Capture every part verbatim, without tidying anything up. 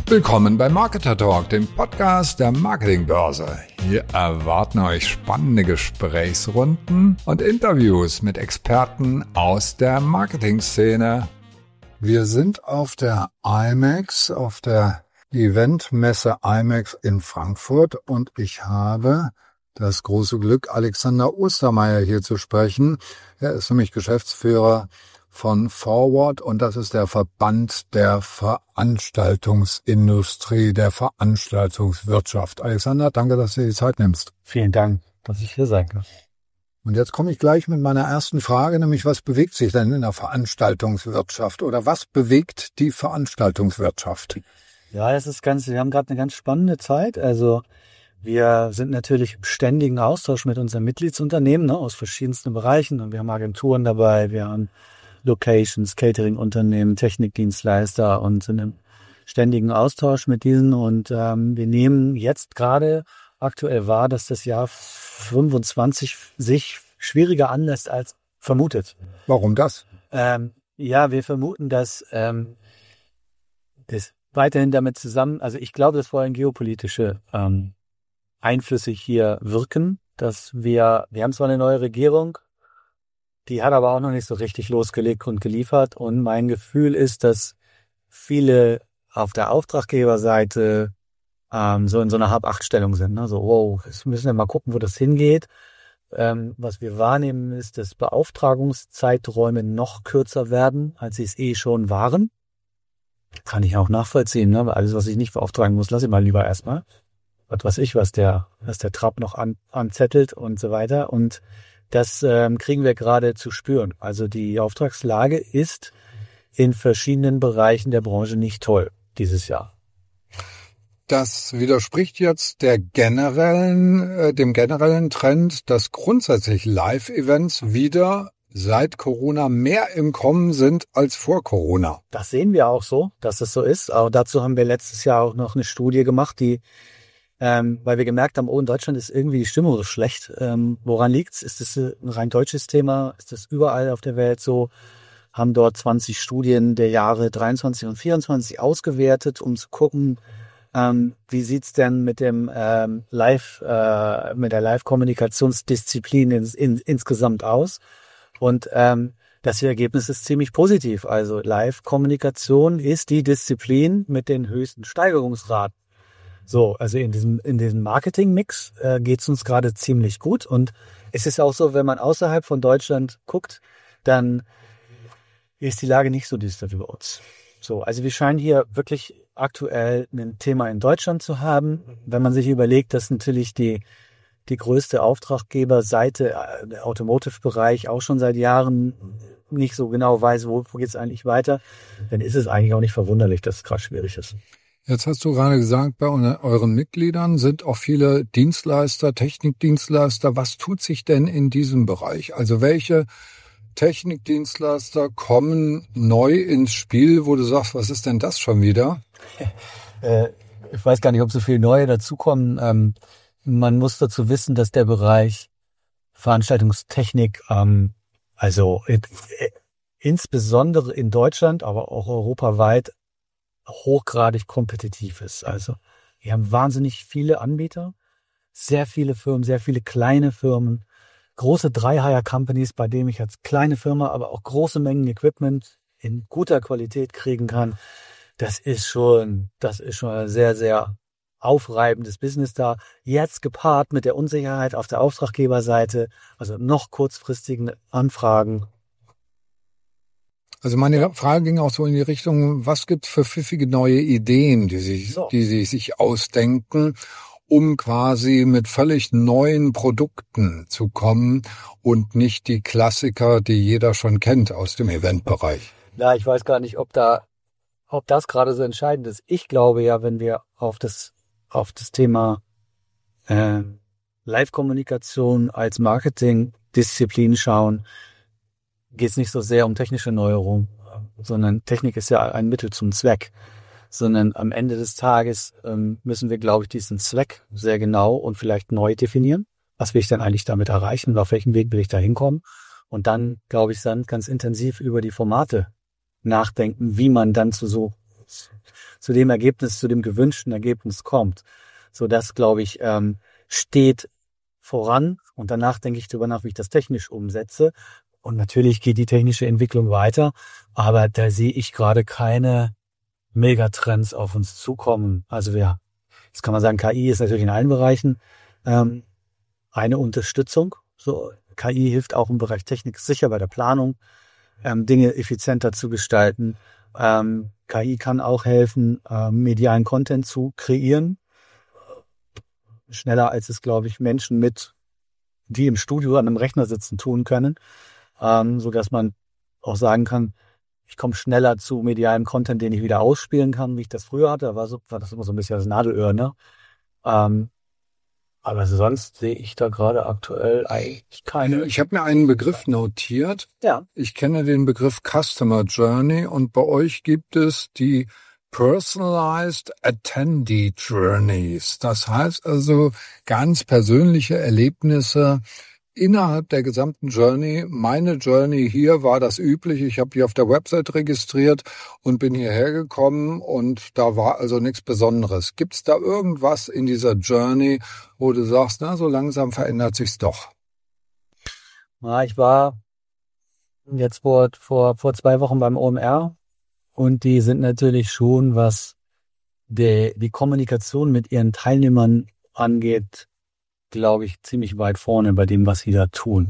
Willkommen bei Marketer Talk, dem Podcast der Marketingbörse. Hier erwarten euch spannende Gesprächsrunden und Interviews mit Experten aus der Marketingszene. Wir sind auf der I M E X, auf der Eventmesse I M E X in Frankfurt, und ich habe das große Glück, Alexander Ostermeier hier zu sprechen. Er ist nämlich Geschäftsführer von Forward, und das ist der Verband der Veranstaltungsindustrie, der Veranstaltungswirtschaft. Alexander, danke, dass du dir die Zeit nimmst. Vielen Dank, dass ich hier sein kann. Und jetzt komme ich gleich mit meiner ersten Frage, nämlich was bewegt sich denn in der Veranstaltungswirtschaft oder was bewegt die Veranstaltungswirtschaft? Ja, das ist ganz, wir haben gerade eine ganz spannende Zeit. Also wir sind natürlich im ständigen Austausch mit unseren Mitgliedsunternehmen, ne, aus verschiedensten Bereichen, und wir haben Agenturen dabei, wir haben Locations, Catering-Unternehmen, Technikdienstleister und sind im ständigen Austausch mit diesen. Und ähm, wir nehmen jetzt gerade aktuell wahr, dass das Jahr fünfundzwanzig sich schwieriger anlässt als vermutet. Warum das? Ähm, ja, wir vermuten, dass ähm, das weiterhin damit zusammen, also ich glaube, dass vor allem geopolitische ähm, Einflüsse hier wirken, dass wir, wir haben zwar eine neue Regierung, die hat aber auch noch nicht so richtig losgelegt und geliefert. Und mein Gefühl ist, dass viele auf der Auftraggeberseite ähm, so in so einer Hab-Acht-Stellung sind. Ne? So, wow, jetzt müssen wir mal gucken, wo das hingeht. Ähm, was wir wahrnehmen, ist, dass Beauftragungszeiträume noch kürzer werden, als sie es eh schon waren. Kann ich auch nachvollziehen. Ne? Weil alles, was ich nicht beauftragen muss, lasse ich mal lieber erstmal. Was weiß ich, was der, was der Trab noch an, anzettelt und so weiter. Und das ähm, kriegen wir gerade zu spüren. Also die Auftragslage ist in verschiedenen Bereichen der Branche nicht toll dieses Jahr. Das widerspricht jetzt der generellen, äh, dem generellen Trend, dass grundsätzlich Live-Events wieder seit Corona mehr im Kommen sind als vor Corona. Das sehen wir auch so, dass es so ist. Aber dazu haben wir letztes Jahr auch noch eine Studie gemacht, die Ähm, weil wir gemerkt haben, oh, in Deutschland ist irgendwie die Stimmung so schlecht. Ähm, woran liegt's? Ist das ein rein deutsches Thema? Ist das überall auf der Welt so? Haben dort zwanzig Studien der Jahre dreiundzwanzig und vierundzwanzig ausgewertet, um zu gucken, ähm, wie sieht's denn mit dem ähm, Live, äh, mit der Live-Kommunikationsdisziplin ins, in, insgesamt aus? Und ähm, das Ergebnis ist ziemlich positiv. Also Live-Kommunikation ist die Disziplin mit den höchsten Steigerungsraten. So, also in diesem in diesem Marketing-Mix äh, geht's uns gerade ziemlich gut. Und es ist auch so, wenn man außerhalb von Deutschland guckt, dann ist die Lage nicht so düster wie bei uns. So, also wir scheinen hier wirklich aktuell ein Thema in Deutschland zu haben. Wenn man sich überlegt, dass natürlich die die größte Auftraggeberseite, der Automotive-Bereich, auch schon seit Jahren nicht so genau weiß, wo, wo geht's eigentlich weiter, dann ist es eigentlich auch nicht verwunderlich, dass es gerade schwierig ist. Jetzt hast du gerade gesagt, bei euren Mitgliedern sind auch viele Dienstleister, Technikdienstleister. Was tut sich denn in diesem Bereich? Also welche Technikdienstleister kommen neu ins Spiel, wo du sagst, was ist denn das schon wieder? Ich weiß gar nicht, ob so viele neue dazukommen. Ähm, man muss dazu wissen, dass der Bereich Veranstaltungstechnik, ähm, also in, äh, insbesondere in Deutschland, aber auch europaweit, hochgradig kompetitiv ist. Also wir haben wahnsinnig viele Anbieter, sehr viele Firmen, sehr viele kleine Firmen, große Drei-Hire-Companies, bei denen ich als kleine Firma aber auch große Mengen Equipment in guter Qualität kriegen kann. Das ist schon, das ist schon ein sehr, sehr aufreibendes Business da. Jetzt gepaart mit der Unsicherheit auf der Auftraggeberseite, also noch kurzfristigen Anfragen. Also meine Frage ging auch so in die Richtung, was gibt's für pfiffige neue Ideen, die sich, so. die sie sich ausdenken, um quasi mit völlig neuen Produkten zu kommen und nicht die Klassiker, die jeder schon kennt aus dem Eventbereich. Ja, ich weiß gar nicht, ob da, ob das gerade so entscheidend ist. Ich glaube ja, wenn wir auf das, auf das Thema äh, Live-Kommunikation als Marketing-Disziplin schauen, geht es nicht so sehr um technische Neuerung, sondern Technik ist ja ein Mittel zum Zweck. Sondern am Ende des Tages ähm, müssen wir, glaube ich, diesen Zweck sehr genau und vielleicht neu definieren. Was will ich denn eigentlich damit erreichen? Auf welchem Weg will ich da hinkommen? Und dann, glaube ich, dann ganz intensiv über die Formate nachdenken, wie man dann zu so zu dem Ergebnis, zu dem gewünschten Ergebnis kommt. So das, glaube ich, ähm, steht voran und danach denke ich darüber nach, wie ich das technisch umsetze. Und natürlich geht die technische Entwicklung weiter, aber da sehe ich gerade keine Megatrends auf uns zukommen. Also ja, jetzt kann man sagen, K I ist natürlich in allen Bereichen ähm, eine Unterstützung. So K I hilft auch im Bereich Technik sicher bei der Planung, ähm, Dinge effizienter zu gestalten. Ähm, K I kann auch helfen, ähm, medialen Content zu kreieren. Schneller als es, glaube ich, Menschen mit, die im Studio an einem Rechner sitzen, tun können. Ähm, so dass man auch sagen kann, ich komme schneller zu medialem Content, den ich wieder ausspielen kann, wie ich das früher hatte. Da war, so, war das immer so ein bisschen das Nadelöhr, ne? Ähm, aber sonst sehe ich da gerade aktuell eigentlich keine. Ich habe mir einen Begriff notiert. Ja. Ich kenne den Begriff Customer Journey und bei euch gibt es die Personalized Attendee Journeys. Das heißt also ganz persönliche Erlebnisse innerhalb der gesamten Journey. Meine Journey hier war das übliche. Ich habe die auf der Website registriert und bin hierher gekommen und da war also nichts Besonderes. Gibt es da irgendwas in dieser Journey, wo du sagst, na, so langsam verändert sich's doch? Ja, ich war jetzt vor, vor, vor zwei Wochen beim O M R und die sind natürlich schon, was die, die Kommunikation mit ihren Teilnehmern angeht, glaube ich, ziemlich weit vorne bei dem, was sie da tun.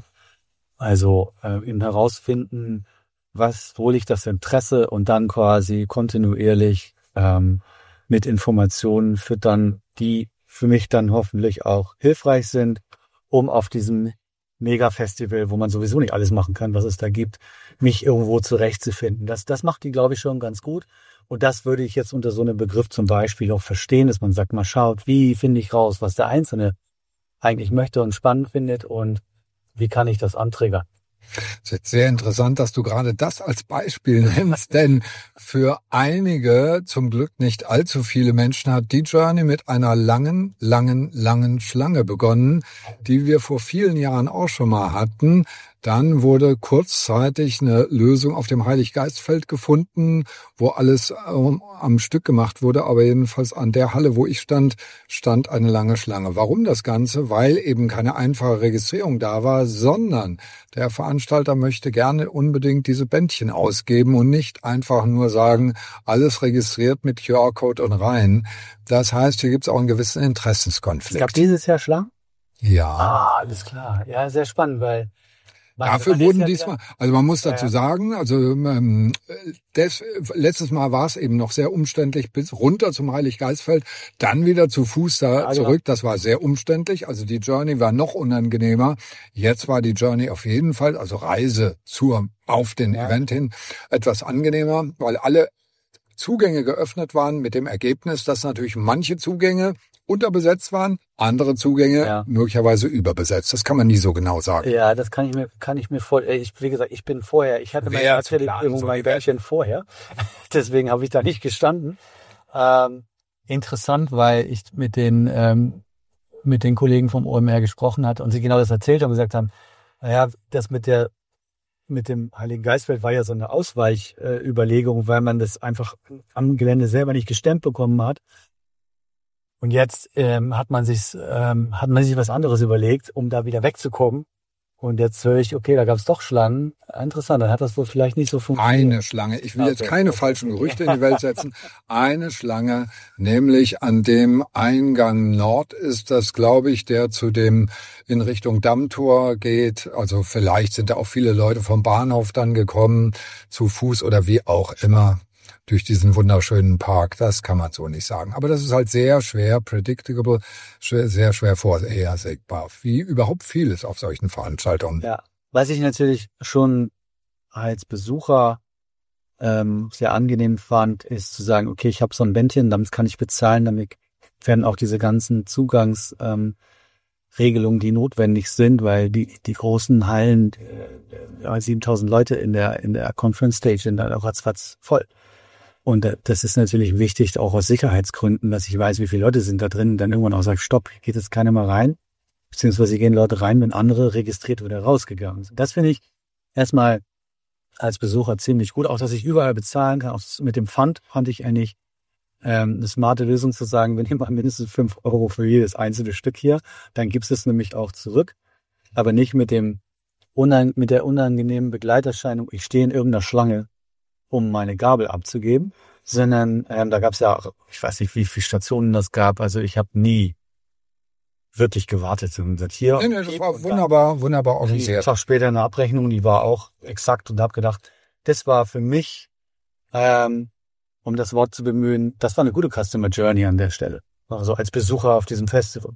Also äh, eben herausfinden, was, wo liegt das Interesse und dann quasi kontinuierlich ähm, mit Informationen füttern, die für mich dann hoffentlich auch hilfreich sind, um auf diesem Mega-Festival, wo man sowieso nicht alles machen kann, was es da gibt, mich irgendwo zurechtzufinden. Das, das macht die, glaube ich, schon ganz gut. Und das würde ich jetzt unter so einem Begriff zum Beispiel auch verstehen, dass man sagt, mal schaut, wie finde ich raus, was der Einzelne eigentlich möchte und spannend findet und wie kann ich das antriggern. Es ist jetzt sehr interessant, dass du gerade das als Beispiel nennst, denn für einige, zum Glück nicht allzu viele Menschen, hat die Journey mit einer langen, langen, langen Schlange begonnen, die wir vor vielen Jahren auch schon mal hatten. Dann wurde kurzzeitig eine Lösung auf dem Heiliggeistfeld gefunden, wo alles ähm, am Stück gemacht wurde. Aber jedenfalls an der Halle, wo ich stand, stand eine lange Schlange. Warum das Ganze? Weil eben keine einfache Registrierung da war, sondern der Veranstalter möchte gerne unbedingt diese Bändchen ausgeben und nicht einfach nur sagen, alles registriert mit Q R-Code und rein. Das heißt, hier gibt es auch einen gewissen Interessenskonflikt. Es gab dieses Jahr Schlangen? Ja. Ah, alles klar. Ja, sehr spannend, weil Dafür wurden ja diesmal, also man muss dazu ja, ja. sagen, also ähm, des, letztes Mal war es eben noch sehr umständlich bis runter zum Heiliggeistfeld, dann wieder zu Fuß da ja, zurück. Genau. Das war sehr umständlich. Also die Journey war noch unangenehmer. Jetzt war die Journey auf jeden Fall, also Reise zur auf den ja. Event hin, etwas angenehmer, weil alle Zugänge geöffnet waren mit dem Ergebnis, dass natürlich manche Zugänge unterbesetzt waren, andere Zugänge ja. möglicherweise überbesetzt. Das kann man nie so genau sagen. Ja, das kann ich mir, kann ich mir voll, ich, wie gesagt, ich bin vorher, ich hatte mein Erzählung so mein Bändchen vorher. Deswegen habe ich da nicht gestanden. Ähm, interessant, weil ich mit den, ähm, mit den Kollegen vom O M R gesprochen hatte und sie genau das erzählt haben und gesagt haben, naja, das mit der, mit dem Heiligen Geistfeld war ja so eine Ausweichüberlegung, äh, weil man das einfach am Gelände selber nicht gestemmt bekommen hat. Und jetzt ähm, hat man sich ähm, hat man sich was anderes überlegt, um da wieder wegzukommen. Und jetzt höre ich, okay, da gab es doch Schlangen. Interessant, dann hat das wohl vielleicht nicht so funktioniert. Eine Schlange. Ich will jetzt keine falschen Gerüchte in die Welt setzen. Eine Schlange, nämlich an dem Eingang Nord ist das, glaube ich, der zu dem in Richtung Dammtor geht. Also vielleicht sind da auch viele Leute vom Bahnhof dann gekommen, zu Fuß oder wie auch immer. Durch diesen wunderschönen Park, das kann man so nicht sagen. Aber das ist halt sehr schwer predictable, sehr schwer vorhersehbar, wie überhaupt vieles auf solchen Veranstaltungen. Ja, was ich natürlich schon als Besucher ähm, sehr angenehm fand, ist zu sagen, okay, ich habe so ein Bändchen, damit kann ich bezahlen, damit werden auch diese ganzen Zugangsregelungen, ähm, die notwendig sind, weil die die großen Hallen, äh, siebentausend Leute in der in der Conference Stage sind dann auch ratzfatz voll. Und das ist natürlich wichtig, auch aus Sicherheitsgründen, dass ich weiß, wie viele Leute sind da drin und dann irgendwann auch sage, stopp, geht jetzt keiner mehr rein. Beziehungsweise gehen Leute rein, wenn andere registriert oder rausgegangen sind. Das finde ich erstmal als Besucher ziemlich gut. Auch, dass ich überall bezahlen kann. Auch mit dem Pfand fand ich eigentlich ähm, eine smarte Lösung zu sagen, wir nehmen mal mindestens fünf Euro für jedes einzelne Stück hier. Dann gibt es nämlich auch zurück. Aber nicht mit dem unan- mit der unangenehmen Begleiterscheinung, ich stehe in irgendeiner Schlange, um meine Gabel abzugeben. Sondern ähm, da gab es ja auch, ich weiß nicht, wie viele Stationen das gab. Also ich habe nie wirklich gewartet und gesagt, hier. Nee, nee, das war wunderbar, wunderbar organisiert. Einen Tag später eine Abrechnung, die war auch exakt und habe gedacht, das war für mich, ähm, um das Wort zu bemühen, das war eine gute Customer Journey an der Stelle. Also als Besucher auf diesem Festival.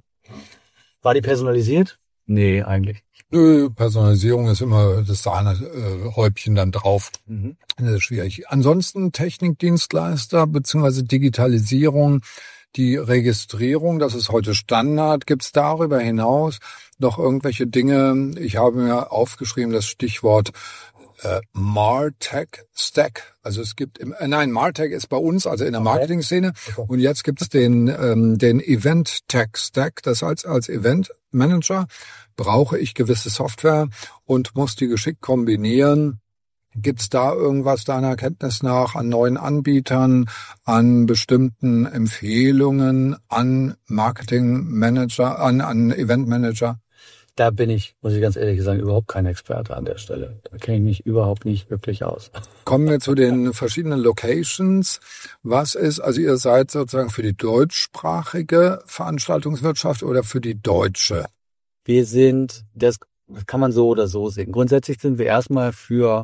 War die personalisiert? Nee, eigentlich. Nö, Personalisierung ist immer das Sahnehäubchen dann drauf. Mhm. Das ist schwierig. Ansonsten Technikdienstleister beziehungsweise Digitalisierung, die Registrierung, das ist heute Standard. Gibt es darüber hinaus noch irgendwelche Dinge? Ich habe mir aufgeschrieben das Stichwort äh, MarTech Stack. Also es gibt, im, äh, nein, MarTech ist bei uns, also in der Marketing-Szene. Okay. Und jetzt gibt es den ähm, den Event Tech Stack. Das heißt, als Event Manager brauche ich gewisse Software und muss die geschickt kombinieren. Gibt es da irgendwas deiner Kenntnis nach an neuen Anbietern, an bestimmten Empfehlungen, an Marketingmanager, an, an Eventmanager? Da bin ich, muss ich ganz ehrlich sagen, überhaupt kein Experte an der Stelle. Da kenne ich mich überhaupt nicht wirklich aus. Kommen wir zu den verschiedenen Locations. Was ist, also ihr seid sozusagen für die deutschsprachige Veranstaltungswirtschaft oder für die deutsche? Wir sind, das kann man so oder so sehen. Grundsätzlich sind wir erstmal für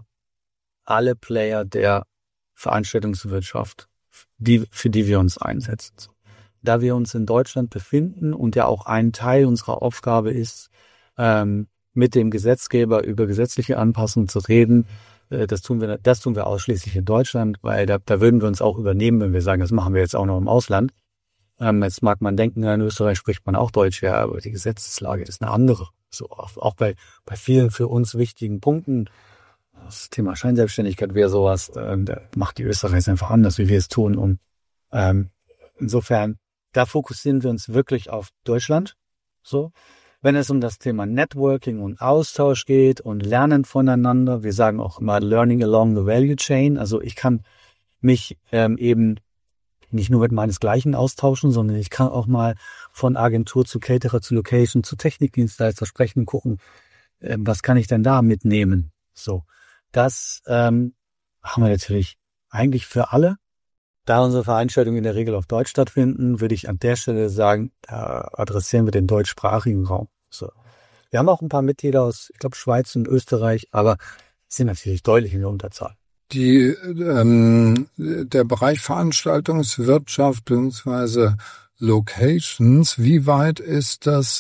alle Player der Veranstaltungswirtschaft, die, für die wir uns einsetzen. Da wir uns in Deutschland befinden und ja auch ein Teil unserer Aufgabe ist, ähm, mit dem Gesetzgeber über gesetzliche Anpassungen zu reden, äh, das tun wir, das tun wir ausschließlich in Deutschland, weil da, da würden wir uns auch übernehmen, wenn wir sagen, das machen wir jetzt auch noch im Ausland. Ähm, jetzt mag man denken, in Österreich spricht man auch Deutsch, ja, aber die Gesetzeslage ist eine andere. So, auch, auch bei, bei vielen für uns wichtigen Punkten. Das Thema Scheinselbstständigkeit wäre sowas, ähm, da macht die Österreicher einfach anders, wie wir es tun. Und ähm, insofern, da fokussieren wir uns wirklich auf Deutschland. So, wenn es um das Thema Networking und Austausch geht und Lernen voneinander, wir sagen auch immer Learning along the value chain. Also ich kann mich ähm, eben nicht nur mit meinesgleichen austauschen, sondern ich kann auch mal von Agentur zu Caterer zu Location zu Technikdienstleister sprechen, gucken, äh, was kann ich denn da mitnehmen. So, das ähm, haben wir natürlich eigentlich für alle. Da unsere Veranstaltungen in der Regel auf Deutsch stattfinden, würde ich an der Stelle sagen, da adressieren wir den deutschsprachigen Raum. So, wir haben auch ein paar Mitglieder aus, ich glaube, Schweiz und Österreich, aber sind natürlich deutlich in der Unterzahl. Die, ähm, der Bereich Veranstaltungswirtschaft bzw. Locations, wie weit ist das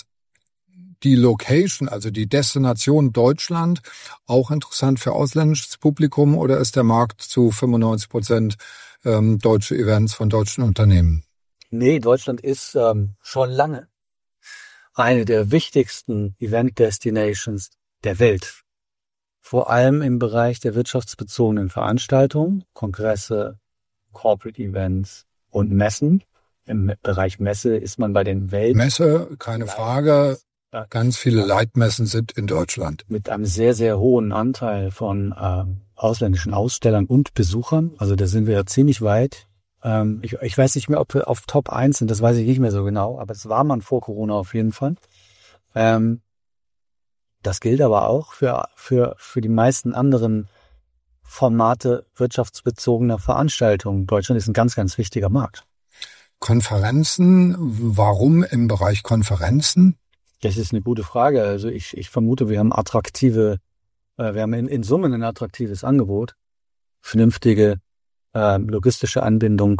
die Location, also die Destination Deutschland, auch interessant für ausländisches Publikum oder ist der Markt zu fünfundneunzig Prozent ähm, deutsche Events von deutschen Unternehmen? Nee, Deutschland ist ähm, schon lange eine der wichtigsten Event-Destinations der Welt. Vor allem im Bereich der wirtschaftsbezogenen Veranstaltungen, Kongresse, Corporate Events und Messen. Im Bereich Messe ist man bei den Welt... Messe, keine Frage. Ganz viele Leitmessen sind in Deutschland. Mit einem sehr, sehr hohen Anteil von äh, ausländischen Ausstellern und Besuchern. Also da sind wir ja ziemlich weit. Ähm, ich, ich weiß nicht mehr, ob wir auf Top eins sind, das weiß ich nicht mehr so genau. Aber es war man vor Corona auf jeden Fall. Ähm, das gilt aber auch für, für, für die meisten anderen Formate wirtschaftsbezogener Veranstaltungen. Deutschland ist ein ganz, ganz wichtiger Markt. Konferenzen, warum im Bereich Konferenzen? Das ist eine gute Frage. Also ich, ich vermute, wir haben attraktive, äh, wir haben in, in Summe ein attraktives Angebot, vernünftige äh, logistische Anbindung,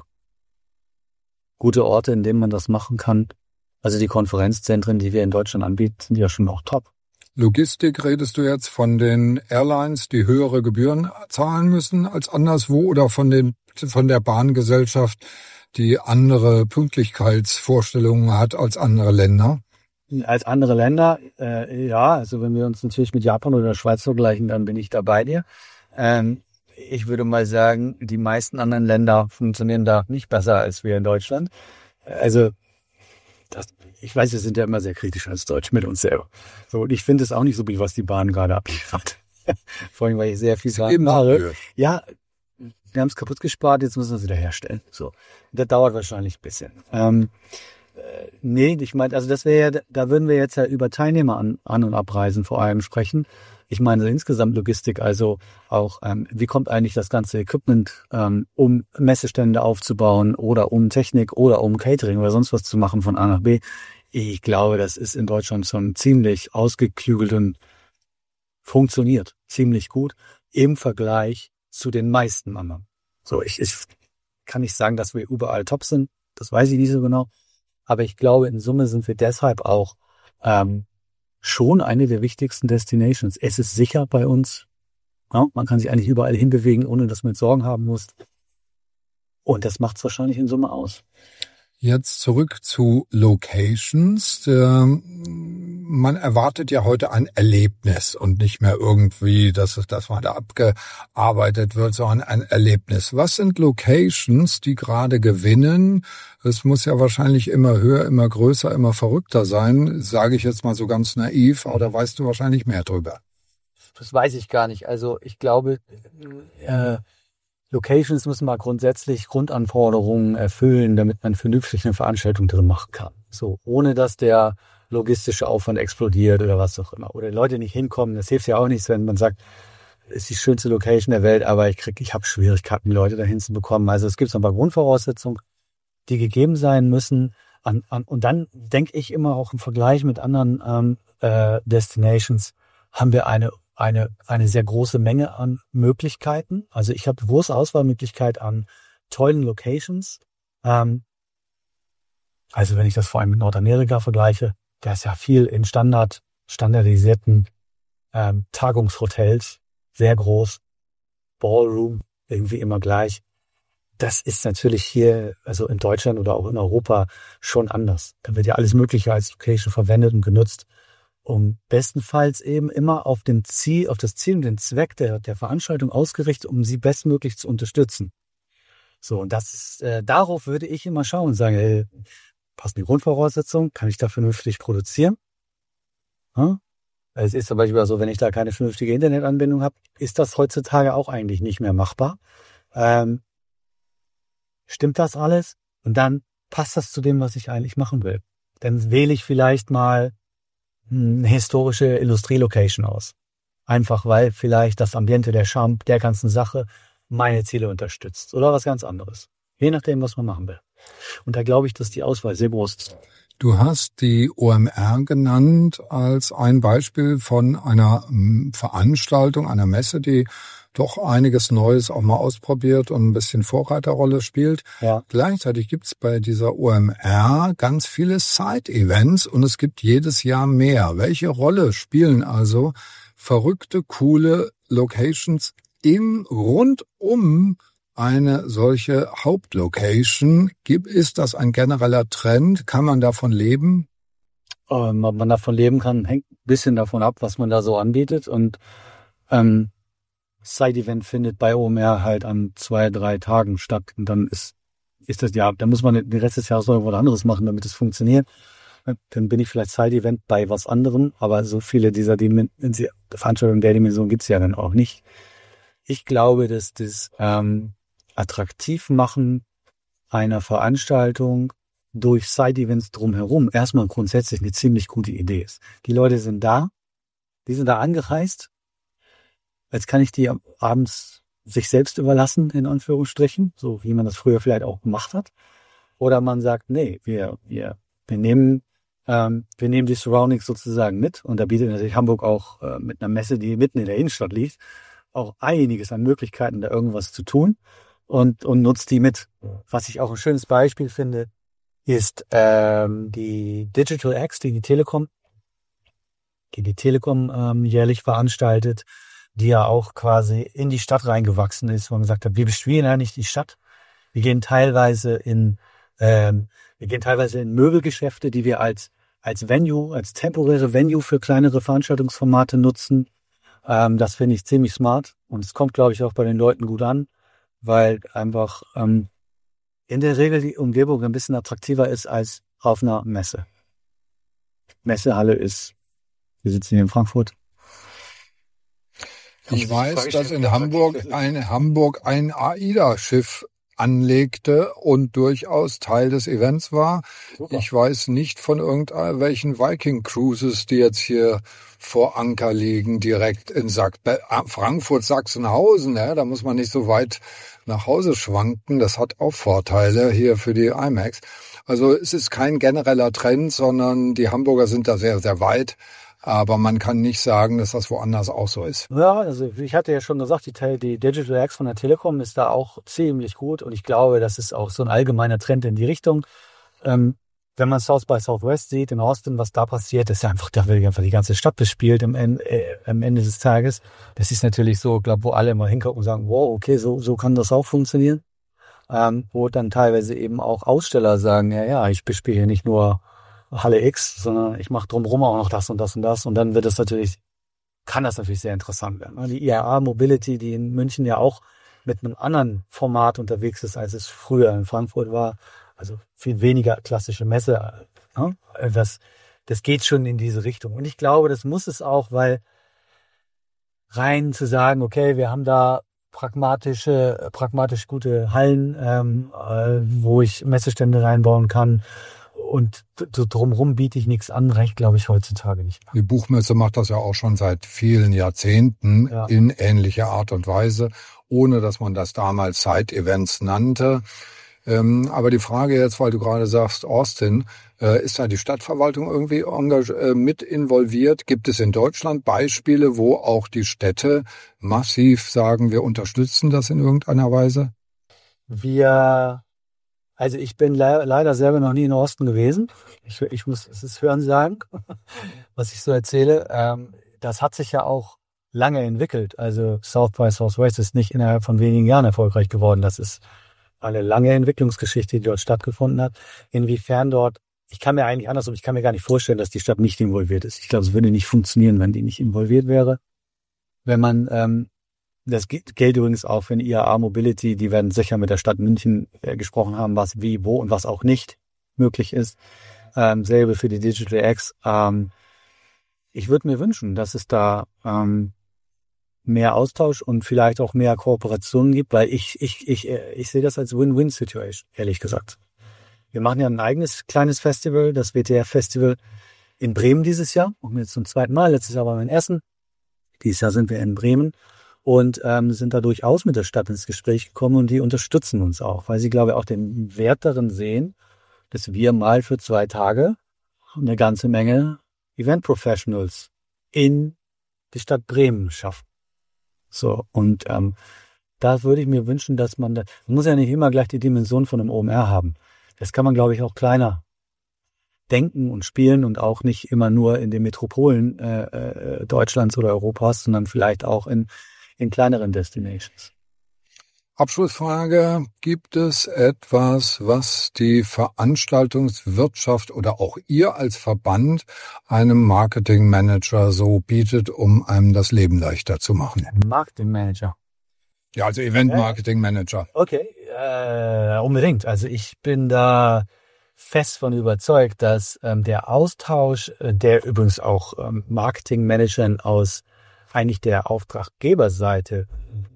gute Orte, in denen man das machen kann. Also die Konferenzzentren, die wir in Deutschland anbieten, sind ja schon auch top. Logistik, redest du jetzt von den Airlines, die höhere Gebühren zahlen müssen als anderswo oder von den von der Bahngesellschaft, die andere Pünktlichkeitsvorstellungen hat als andere Länder? Als andere Länder, äh, ja, also wenn wir uns natürlich mit Japan oder der Schweiz vergleichen, dann bin ich da bei dir. Ähm, ich würde mal sagen, die meisten anderen Länder funktionieren da nicht besser als wir in Deutschland. Also, das, ich weiß, wir sind ja immer sehr kritisch als Deutsch mit uns selber. So, und ich finde es auch nicht so, wie was die Bahn gerade abliefert. Vor allem, weil ich sehr viel dran mache. Ja, wir haben es kaputt gespart, jetzt müssen wir es wieder herstellen. So, das dauert wahrscheinlich ein bisschen. Ähm, äh, nee, ich meine, also das wäre ja, da würden wir jetzt ja über Teilnehmer an, an und abreisen vor allem sprechen. Ich meine insgesamt Logistik, also auch, ähm, wie kommt eigentlich das ganze Equipment, ähm, um Messestände aufzubauen oder um Technik oder um Catering oder sonst was zu machen von A nach B. Ich glaube, das ist in Deutschland schon ziemlich ausgeklügelt und funktioniert ziemlich gut im Vergleich zu den meisten anderen. So, ich, ich kann nicht sagen, dass wir überall top sind, das weiß ich nicht so genau, aber ich glaube, in Summe sind wir deshalb auch ähm, schon eine der wichtigsten Destinations. Es ist sicher bei uns, ja, man kann sich eigentlich überall hinbewegen, ohne dass man jetzt Sorgen haben muss. Und das macht es wahrscheinlich in Summe aus. Jetzt zurück zu Locations. Man erwartet ja heute ein Erlebnis und nicht mehr irgendwie, dass es, dass man da abgearbeitet wird, sondern ein Erlebnis. Was sind Locations, die gerade gewinnen? Es muss ja wahrscheinlich immer höher, immer größer, immer verrückter sein, sage ich jetzt mal so ganz naiv, aber da weißt du wahrscheinlich mehr drüber. Das weiß ich gar nicht. Also ich glaube, äh, Locations müssen mal grundsätzlich Grundanforderungen erfüllen, damit man vernünftig eine Veranstaltung drin machen kann. So, ohne dass der logistische Aufwand explodiert oder was auch immer. Oder Leute nicht hinkommen. Das hilft ja auch nichts, wenn man sagt, es ist die schönste Location der Welt, aber ich krieg, ich habe Schwierigkeiten, die Leute dahin zu bekommen. Also es gibt so ein paar Grundvoraussetzungen, die gegeben sein müssen. An, an, und dann denke ich immer auch im Vergleich mit anderen ähm, äh, Destinations haben wir eine eine eine sehr große Menge an Möglichkeiten. Also ich habe große Auswahlmöglichkeit an tollen Locations. Ähm, also wenn ich das vor allem mit Nordamerika vergleiche, da ist ja viel in Standard, standardisierten ähm, Tagungshotels, sehr groß, Ballroom, irgendwie immer gleich. Das ist natürlich hier, also in Deutschland oder auch in Europa, schon anders. Da wird ja alles Mögliche als Location verwendet und genutzt, um bestenfalls eben immer auf dem Ziel, auf das Ziel und den Zweck der, der Veranstaltung ausgerichtet, um sie bestmöglich zu unterstützen. So, und das ist, äh, darauf würde ich immer schauen und sagen, ey, passen die Grundvoraussetzungen, kann ich da vernünftig produzieren? Ja? Es ist zum Beispiel so, wenn ich da keine vernünftige Internetanbindung habe, ist das heutzutage auch eigentlich nicht mehr machbar. Ähm, stimmt das alles? Und dann passt das zu dem, was ich eigentlich machen will. Dann wähle ich vielleicht mal eine historische Industrielocation aus. Einfach weil vielleicht das Ambiente, der Charme der ganzen Sache meine Ziele unterstützt. Oder was ganz anderes. Je nachdem, was man machen will. Und da glaube ich, dass die Auswahl sehr groß ist. Du hast die O M R genannt als ein Beispiel von einer Veranstaltung, einer Messe, die doch einiges Neues auch mal ausprobiert und ein bisschen Vorreiterrolle spielt. Ja. Gleichzeitig gibt es bei dieser O M R ganz viele Side-Events und es gibt jedes Jahr mehr. Welche Rolle spielen also verrückte, coole Locations im rund um eine solche Hauptlocation? Ist das ein genereller Trend? Kann man davon leben? Ähm, ob man davon leben kann, hängt ein bisschen davon ab, was man da so anbietet. Und ähm, Side-Event findet bei O M R halt an zwei, drei Tagen statt. Und dann ist ist das, ja, da muss man den Rest des Jahres noch was anderes machen, damit es funktioniert. Dann bin ich vielleicht Side-Event bei was anderem, aber so viele dieser Dimen- Veranstaltungen der Dimension gibt's ja dann auch nicht. Ich glaube, dass das ähm, Attraktivmachen einer Veranstaltung durch Side-Events drumherum erstmal grundsätzlich eine ziemlich gute Idee ist. Die Leute sind da, die sind da angereist. Jetzt kann ich die abends sich selbst überlassen, in Anführungsstrichen, so wie man das früher vielleicht auch gemacht hat. Oder man sagt, nee, wir wir wir nehmen ähm, wir nehmen die Surroundings sozusagen mit. Und da bietet natürlich Hamburg auch äh, mit einer Messe, die mitten in der Innenstadt liegt, auch einiges an Möglichkeiten, da irgendwas zu tun. Und, und nutzt die mit. Was ich auch ein schönes Beispiel finde, ist ähm, die Digital X, die die Telekom, die die Telekom ähm, jährlich veranstaltet, die ja auch quasi in die Stadt reingewachsen ist, wo man gesagt hat, wir bespielen ja nicht die Stadt. Wir gehen teilweise in ähm, wir gehen teilweise in Möbelgeschäfte, die wir als als Venue, als temporäre Venue für kleinere Veranstaltungsformate nutzen. Ähm, das finde ich ziemlich smart und es kommt, glaube ich, auch bei den Leuten gut an, weil einfach ähm, in der Regel die Umgebung ein bisschen attraktiver ist als auf einer Messe. Messehalle ist, wir sitzen hier in Frankfurt. Ich weiß, dass in Hamburg ein Hamburg ein AIDA-Schiff anlegte und durchaus Teil des Events war. Super. Ich weiß nicht von irgendwelchen Viking-Cruises, die jetzt hier vor Anker liegen, direkt in Sack Frankfurt, Sachsenhausen. Ja, da muss man nicht so weit nach Hause schwanken. Das hat auch Vorteile hier für die I MAX. Also es ist kein genereller Trend, sondern die Hamburger sind da sehr, sehr weit. Aber man kann nicht sagen, dass das woanders auch so ist. Ja, also ich hatte ja schon gesagt, die, die Digital X von der Telekom ist da auch ziemlich gut. Und ich glaube, das ist auch so ein allgemeiner Trend in die Richtung. Ähm, wenn man South by Southwest sieht in Austin, was da passiert, ist ja einfach, da wird einfach die ganze Stadt bespielt am Ende, äh, am Ende des Tages. Das ist natürlich so, glaube wo alle immer hingucken und sagen, wow, okay, so, so kann das auch funktionieren. Ähm, wo dann teilweise eben auch Aussteller sagen, ja, ja, ich bespiele hier nicht nur Halle X, sondern ich mache drumherum auch noch das und das und das. Und dann wird es natürlich, kann das natürlich sehr interessant werden. Die I R A Mobility, die in München ja auch mit einem anderen Format unterwegs ist, als es früher in Frankfurt war, also viel weniger klassische Messe, das, das geht schon in diese Richtung. Und ich glaube, das muss es auch, weil rein zu sagen, okay, wir haben da pragmatische, pragmatisch gute Hallen, ähm, äh, wo ich Messestände reinbauen kann, und so drumherum biete ich nichts an, reicht, glaube ich, heutzutage nicht mehr. Die Buchmesse macht das ja auch schon seit vielen Jahrzehnten ja. in ähnlicher Art und Weise, ohne dass man das damals Side-Events nannte. Ähm, aber die Frage jetzt, weil du gerade sagst, Austin, äh, ist da die Stadtverwaltung irgendwie engag- äh, mit involviert? Gibt es in Deutschland Beispiele, wo auch die Städte massiv sagen, wir unterstützen das in irgendeiner Weise? Wir... Also ich bin le- leider selber noch nie in Osten gewesen. Ich, ich muss, es ist Hörensagen, was ich so erzähle. Ähm, das hat sich ja auch lange entwickelt. Also South by Southwest ist nicht innerhalb von wenigen Jahren erfolgreich geworden. Das ist eine lange Entwicklungsgeschichte, die dort stattgefunden hat. Inwiefern dort, ich kann mir eigentlich andersrum, ich kann mir gar nicht vorstellen, dass die Stadt nicht involviert ist. Ich glaube, es würde nicht funktionieren, wenn die nicht involviert wäre. Wenn man ähm, Das gilt übrigens auch für die I R A Mobility. Die werden sicher mit der Stadt München äh, gesprochen haben, was wie, wo und was auch nicht möglich ist. Ähm, selbe für die Digital X. Ähm, ich würde mir wünschen, dass es da ähm, mehr Austausch und vielleicht auch mehr Kooperationen gibt, weil ich ich ich ich sehe das als Win-Win-Situation, ehrlich gesagt. Wir machen ja ein eigenes kleines Festival, das W T F-Festival in Bremen dieses Jahr. Und jetzt zum zweiten Mal. Letztes Jahr waren wir in Essen. Dieses Jahr sind wir in Bremen. Und ähm, sind da durchaus mit der Stadt ins Gespräch gekommen und die unterstützen uns auch, weil sie, glaube ich, auch den Wert darin sehen, dass wir mal für zwei Tage eine ganze Menge Event-Professionals in die Stadt Bremen schaffen. So, und ähm, da würde ich mir wünschen, dass man, da, man muss ja nicht immer gleich die Dimension von einem O M R haben. Das kann man, glaube ich, auch kleiner denken und spielen und auch nicht immer nur in den Metropolen äh, äh, Deutschlands oder Europas, sondern vielleicht auch in in kleineren Destinations. Abschlussfrage. Gibt es etwas, was die Veranstaltungswirtschaft oder auch ihr als Verband einem Marketingmanager so bietet, um einem das Leben leichter zu machen? Marketingmanager? Ja, also Event-Marketing-Manager. Okay, äh, unbedingt. Also ich bin da fest von überzeugt, dass ähm, der Austausch, äh, der übrigens auch ähm, Marketingmanagern aus eigentlich der Auftraggeberseite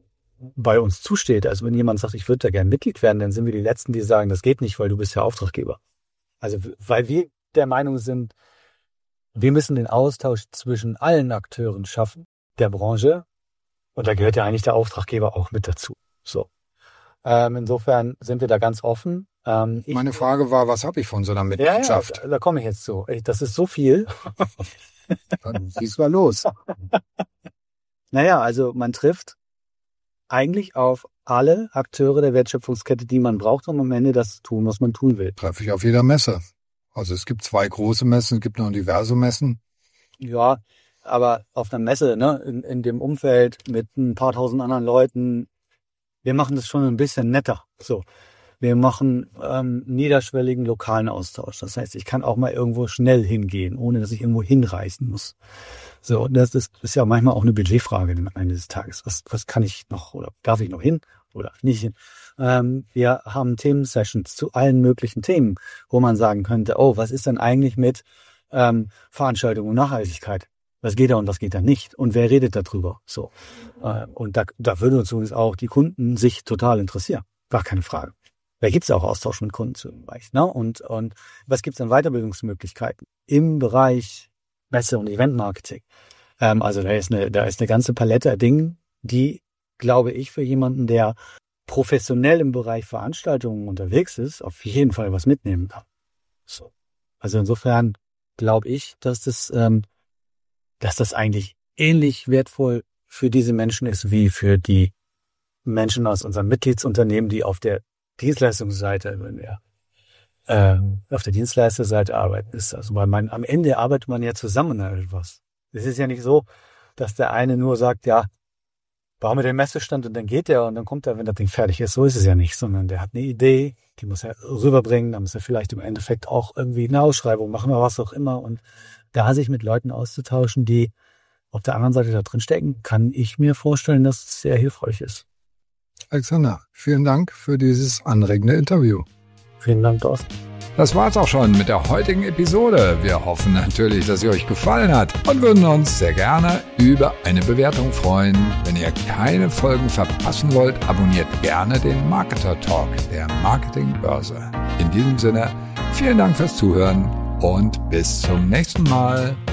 bei uns zusteht. Also wenn jemand sagt, ich würde da gerne Mitglied werden, dann sind wir die Letzten, die sagen, das geht nicht, weil du bist ja Auftraggeber. Also weil wir der Meinung sind, wir müssen den Austausch zwischen allen Akteuren schaffen, der Branche. Und da gehört ja eigentlich der Auftraggeber auch mit dazu. So. Ähm, insofern sind wir da ganz offen. Ähm, Meine Frage war, was habe ich von so einer Mitgliedschaft? Ja, ja, da, da komme ich jetzt zu. Das ist so viel. Dann schieß mal los. Naja, also man trifft eigentlich auf alle Akteure der Wertschöpfungskette, die man braucht, um am Ende das zu tun, was man tun will. Treffe ich auf jeder Messe. Also es gibt zwei große Messen, es gibt noch diverse Messen. Ja, aber auf einer Messe, ne, in, in dem Umfeld mit ein paar tausend anderen Leuten, wir machen das schon ein bisschen netter. So, wir machen ähm, niederschwelligen lokalen Austausch. Das heißt, ich kann auch mal irgendwo schnell hingehen, ohne dass ich irgendwo hinreisen muss. So, und das ist, ist ja manchmal auch eine Budgetfrage am Ende des Tages. Was, was kann ich noch oder darf ich noch hin oder nicht hin? Ähm, wir haben Themensessions zu allen möglichen Themen, wo man sagen könnte, oh, was ist denn eigentlich mit ähm, Veranstaltung und Nachhaltigkeit? Was geht da und was geht da nicht? Und wer redet darüber? So. Und da, da würden uns auch die Kunden sich total interessieren. Gar keine Frage. Da gibt es auch Austausch mit Kunden zum Bereich. Ne? Und, und was gibt es an Weiterbildungsmöglichkeiten im Bereich Messe- und Eventmarketing? Ähm, also da ist eine, da ist eine ganze Palette der Dinge, die, glaube ich, für jemanden, der professionell im Bereich Veranstaltungen unterwegs ist, auf jeden Fall was mitnehmen kann. So. Also insofern glaube ich, dass das, ähm, dass das eigentlich ähnlich wertvoll für diese Menschen ist, wie für die Menschen aus unseren Mitgliedsunternehmen, die auf der Dienstleistungsseite, wenn wir, ähm, auf der Dienstleisterseite arbeiten, ist. Also, weil man, am Ende arbeitet man ja zusammen an etwas. Es ist ja nicht so, dass der eine nur sagt, ja, bauen wir den Messestand und dann geht der und dann kommt er, wenn das Ding fertig ist. So ist es ja nicht, sondern der hat eine Idee, die muss er rüberbringen, dann muss er vielleicht im Endeffekt auch irgendwie eine Ausschreibung machen oder was auch immer. Und da sich mit Leuten auszutauschen, die auf der anderen Seite da drin stecken, kann ich mir vorstellen, dass es sehr hilfreich ist. Alexander, vielen Dank für dieses anregende Interview. Vielen Dank, Thorsten. Das war's auch schon mit der heutigen Episode. Wir hoffen natürlich, dass sie euch gefallen hat und würden uns sehr gerne über eine Bewertung freuen. Wenn ihr keine Folgen verpassen wollt, abonniert gerne den Marketer Talk der Marketingbörse. In diesem Sinne, vielen Dank fürs Zuhören und bis zum nächsten Mal.